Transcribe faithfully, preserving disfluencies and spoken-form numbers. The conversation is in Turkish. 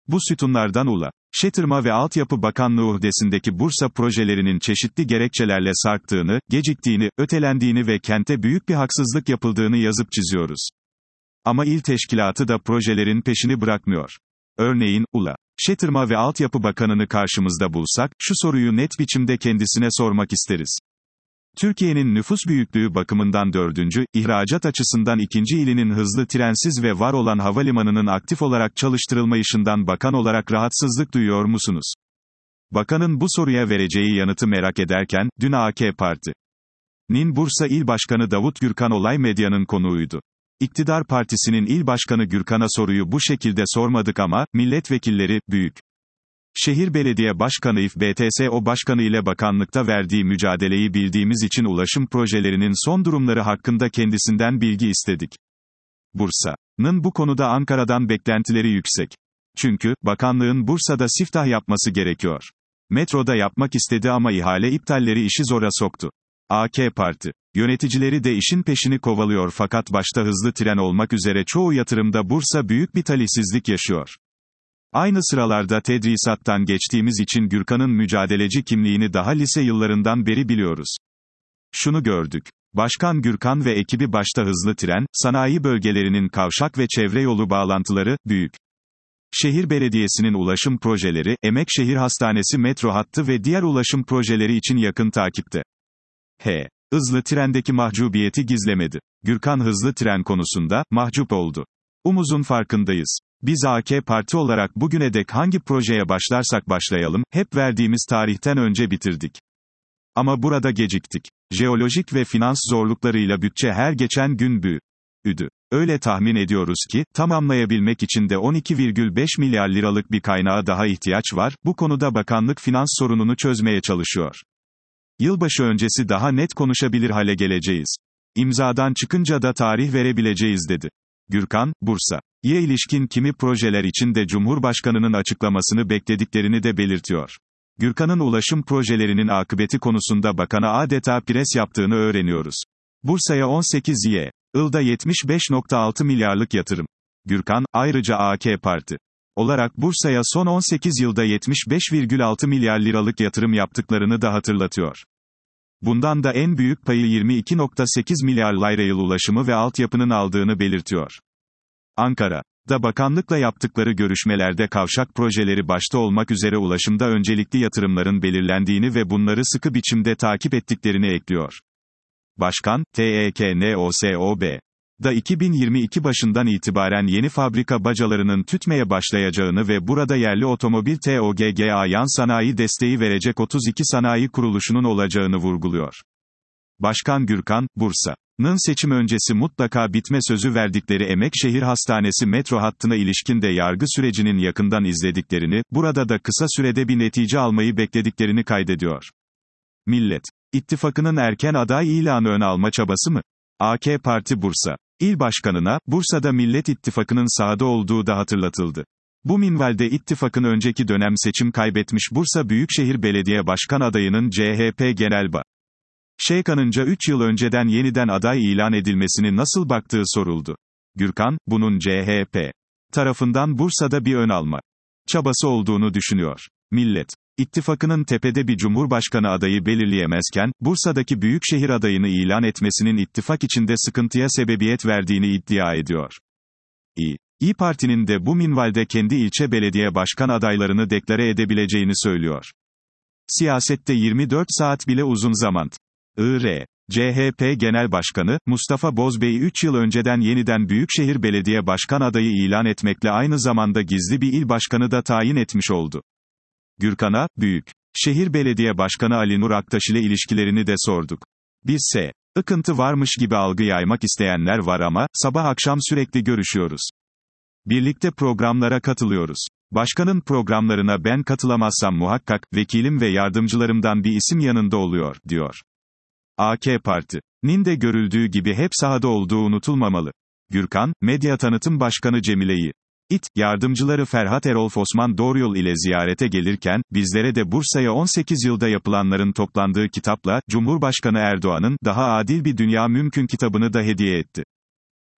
Bu sütunlardan Ulaştırma ve Altyapı Bakanlığı uhdesindeki Bursa projelerinin çeşitli gerekçelerle sarktığını, geciktiğini, ötelendiğini ve kente büyük bir haksızlık yapıldığını yazıp çiziyoruz. Ama il teşkilatı da projelerin peşini bırakmıyor. Örneğin, Ulaştırma ve Altyapı Bakanı'nı karşımızda bulsak, şu soruyu net biçimde kendisine sormak isteriz. Türkiye'nin nüfus büyüklüğü bakımından dördüncü, ihracat açısından ikinci ilinin hızlı trensiz ve var olan havalimanının aktif olarak çalıştırılmayışından bakan olarak rahatsızlık duyuyor musunuz? Bakanın bu soruya vereceği yanıtı merak ederken, dün A K Parti'nin Bursa İl Başkanı Davut Gürkan olay medyanın konuğuydu. İktidar Partisi'nin il başkanı Gürkan'a soruyu bu şekilde sormadık ama, milletvekilleri, büyük Şehir Belediye Başkanı İF B T S O Başkanı ile bakanlıkta verdiği mücadeleyi bildiğimiz için ulaşım projelerinin son durumları hakkında kendisinden bilgi istedik. Bursa'nın bu konuda Ankara'dan beklentileri yüksek. Çünkü, bakanlığın Bursa'da siftah yapması gerekiyor. Metroda yapmak istedi ama ihale iptalleri işi zora soktu. A K Parti yöneticileri de işin peşini kovalıyor fakat başta hızlı tren olmak üzere çoğu yatırımda Bursa büyük bir talihsizlik yaşıyor. Aynı sıralarda tedrisattan geçtiğimiz için Gürkan'ın mücadeleci kimliğini daha lise yıllarından beri biliyoruz. Şunu gördük. Başkan Gürkan ve ekibi başta hızlı tren, sanayi bölgelerinin kavşak ve çevre yolu bağlantıları, büyük Şehir Belediyesi'nin ulaşım projeleri, Emekşehir Hastanesi metro hattı ve diğer ulaşım projeleri için yakın takipte. H. Hızlı trendeki mahcubiyeti gizlemedi. Gürkan hızlı tren konusunda, mahcup oldu. Umuzun farkındayız. Biz A K Parti olarak bugüne dek hangi projeye başlarsak başlayalım, hep verdiğimiz tarihten önce bitirdik. Ama burada geciktik. Jeolojik ve finans zorluklarıyla bütçe her geçen gün büyüdü. Öyle tahmin ediyoruz ki, tamamlayabilmek için de on iki virgül beş milyar liralık bir kaynağa daha ihtiyaç var, bu konuda bakanlık finans sorununu çözmeye çalışıyor. Yılbaşı öncesi daha net konuşabilir hale geleceğiz. İmzadan çıkınca da tarih verebileceğiz dedi. Gürkan, Bursa'ya ilişkin kimi projeler için de Cumhurbaşkanı'nın açıklamasını beklediklerini de belirtiyor. Gürkan'ın ulaşım projelerinin akıbeti konusunda bakana adeta pres yaptığını öğreniyoruz. Bursa'ya on sekiz yılda yetmiş beş virgül altı milyarlık yatırım. Gürkan, ayrıca A K Parti olarak Bursa'ya son on sekiz yılda yetmiş beş virgül altı milyar liralık yatırım yaptıklarını da hatırlatıyor. Bundan da en büyük payı yirmi iki virgül sekiz milyar lirayı ulaşımı ve altyapının aldığını belirtiyor. Ankara'da bakanlıkla yaptıkları görüşmelerde kavşak projeleri başta olmak üzere ulaşımda öncelikli yatırımların belirlendiğini ve bunları sıkı biçimde takip ettiklerini ekliyor. Başkan, T E K N O S O B da iki bin yirmi iki başından itibaren yeni fabrika bacalarının tütmeye başlayacağını ve burada yerli otomobil T O G G A yan sanayi desteği verecek otuz iki sanayi kuruluşunun olacağını vurguluyor. Başkan Gürkan, Bursa'nın seçim öncesi mutlaka bitme sözü verdikleri Emekşehir Hastanesi metro hattına ilişkin de yargı sürecinin yakından izlediklerini, burada da kısa sürede bir netice almayı beklediklerini kaydediyor. Millet İttifakı'nın erken aday ilanı ön alma çabası mı? A K Parti Bursa İl Başkanı'na, Bursa'da Millet İttifakı'nın sahada olduğu da hatırlatıldı. Bu minvalde ittifakın önceki dönem seçim kaybetmiş Bursa Büyükşehir Belediye Başkan adayının C H P Genel Başkanı'nca üç yıl önceden yeniden aday ilan edilmesini nasıl baktığı soruldu. Gürkan, bunun C H P tarafından Bursa'da bir ön alma çabası olduğunu düşünüyor. Millet İttifakı'nın tepede bir cumhurbaşkanı adayı belirleyemezken, Bursa'daki büyükşehir adayını ilan etmesinin ittifak içinde sıkıntıya sebebiyet verdiğini iddia ediyor. İyi. İYİ Parti'nin de bu minvalde kendi ilçe belediye başkan adaylarını deklare edebileceğini söylüyor. Siyasette yirmi dört saat bile uzun zaman. I R C H P Genel Başkanı, Mustafa Bozbey üç yıl önceden yeniden Büyükşehir Belediye Başkan adayı ilan etmekle aynı zamanda gizli bir il başkanı da tayin etmiş oldu. Gürkan'a, Büyükşehir Belediye Başkanı Ali Nur Aktaş ile ilişkilerini de sorduk. Biz S. Ikıntı varmış gibi algı yaymak isteyenler var ama, sabah akşam sürekli görüşüyoruz. Birlikte programlara katılıyoruz. Başkanın programlarına ben katılamazsam muhakkak, vekilim ve yardımcılarımdan bir isim yanında oluyor, diyor. A K Parti'nin de görüldüğü gibi hep sahada olduğu unutulmamalı. Gürkan, Medya Tanıtım Başkanı Cemile'yi İT, yardımcıları Ferhat Erol Osman Doğruyol ile ziyarete gelirken, bizlere de Bursa'ya on sekiz yılda yapılanların toplandığı kitapla, Cumhurbaşkanı Erdoğan'ın, Daha Adil Bir Dünya Mümkün kitabını da hediye etti.